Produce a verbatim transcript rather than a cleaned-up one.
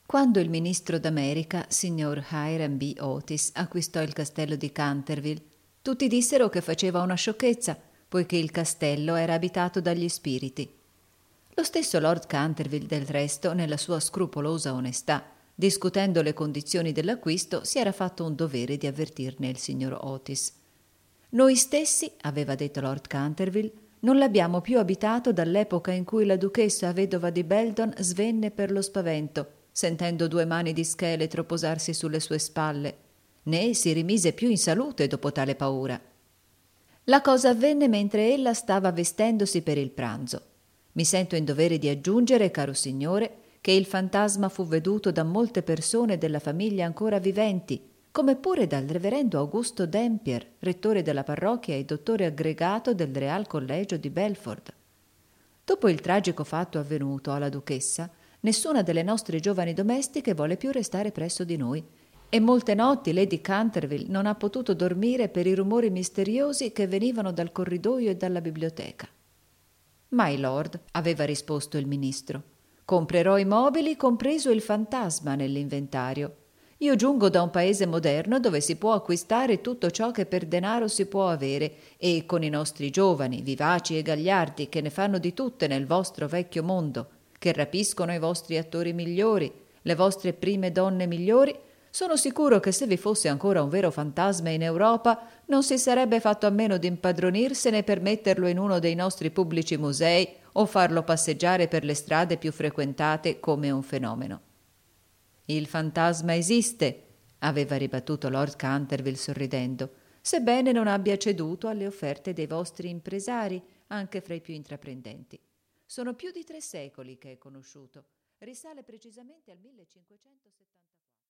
Quando il ministro d'America, signor Hiram B. Otis, acquistò il castello di Canterville, tutti dissero che faceva una sciocchezza, poiché il castello era abitato dagli spiriti. Lo stesso Lord Canterville, del resto, nella sua scrupolosa onestà, discutendo le condizioni dell'acquisto, si era fatto un dovere di avvertirne il signor Otis. Noi stessi, aveva detto Lord Canterville, non l'abbiamo più abitato dall'epoca in cui la duchessa vedova di Beldon svenne per lo spavento, sentendo due mani di scheletro posarsi sulle sue spalle, né si rimise più in salute dopo tale paura. La cosa avvenne mentre ella stava vestendosi per il pranzo. Mi sento in dovere di aggiungere, caro signore, che il fantasma fu veduto da molte persone della famiglia ancora viventi, come pure dal reverendo Augusto Dampier, rettore della parrocchia e dottore aggregato del Real Collegio di Belford. Dopo il tragico fatto avvenuto alla duchessa, nessuna delle nostre giovani domestiche vuole più restare presso di noi, e molte notti Lady Canterville non ha potuto dormire per i rumori misteriosi che venivano dal corridoio e dalla biblioteca. My lord, aveva risposto il ministro, comprerò i mobili, compreso il fantasma, nell'inventario. Io giungo da un paese moderno dove si può acquistare tutto ciò che per denaro si può avere, e con i nostri giovani, vivaci e gagliardi, che ne fanno di tutte nel vostro vecchio mondo, che rapiscono i vostri attori migliori, le vostre prime donne migliori, sono sicuro che se vi fosse ancora un vero fantasma in Europa non si sarebbe fatto a meno di impadronirsene per metterlo in uno dei nostri pubblici musei o farlo passeggiare per le strade più frequentate come un fenomeno. Il fantasma esiste, aveva ribattuto Lord Canterville sorridendo, sebbene non abbia ceduto alle offerte dei vostri impresari, anche fra i più intraprendenti. Sono più di tre secoli che è conosciuto. Risale precisamente al millecinquecentosettantaquattro.